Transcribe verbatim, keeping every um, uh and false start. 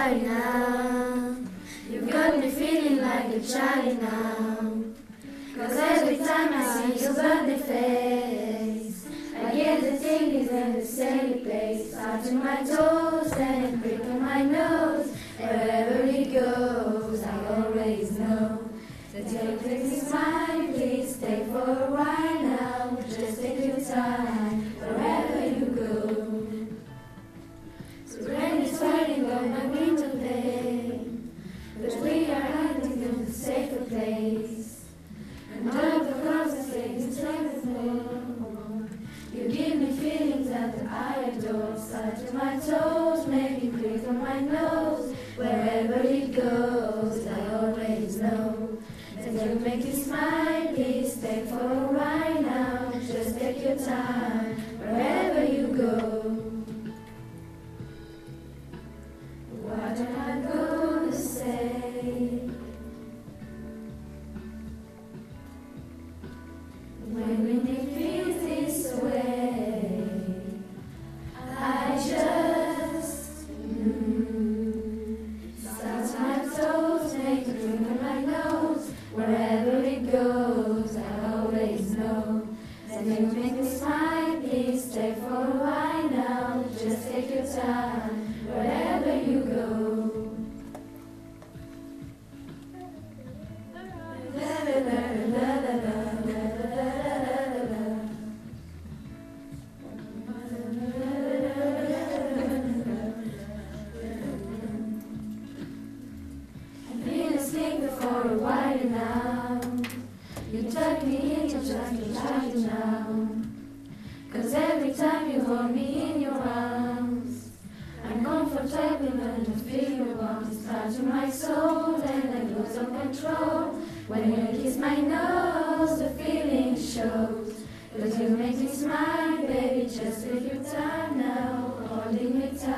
party now. You've got me feeling like a child now. Cause every time I see your birthday face, I get the tingles in the same place. Touching my toes and pricking my nose. Wherever it goes, I always know that you'll make me smile. Please stay for a while now. Just take your time, wherever you go. So rain is falling on my window pane, but we are hiding in a safer place. And all the clouds are taking strength more. You give me feelings that I adore. Touching my toes, maybe click on my nose. Wherever it goes, I always know that you'll make you smile. Please stay for a while now. Just take your time, wherever you go. What am I gonna say when we feel this way? I just mm, touch my toes, make it ring on my nose. Wherever it goes, I always know that you make me smile. Please stay for a while now. Just take your time, wherever you go. I've been asleep for a while now. You tuck me in, you just a child now. Cause every time you hold me in your arms, I'm comfortable and I feel your warmth touching my soul, and I lose all control. When you kiss my nose, the feeling shows. Cause you make me smile, baby, just take your time now, holding me tight.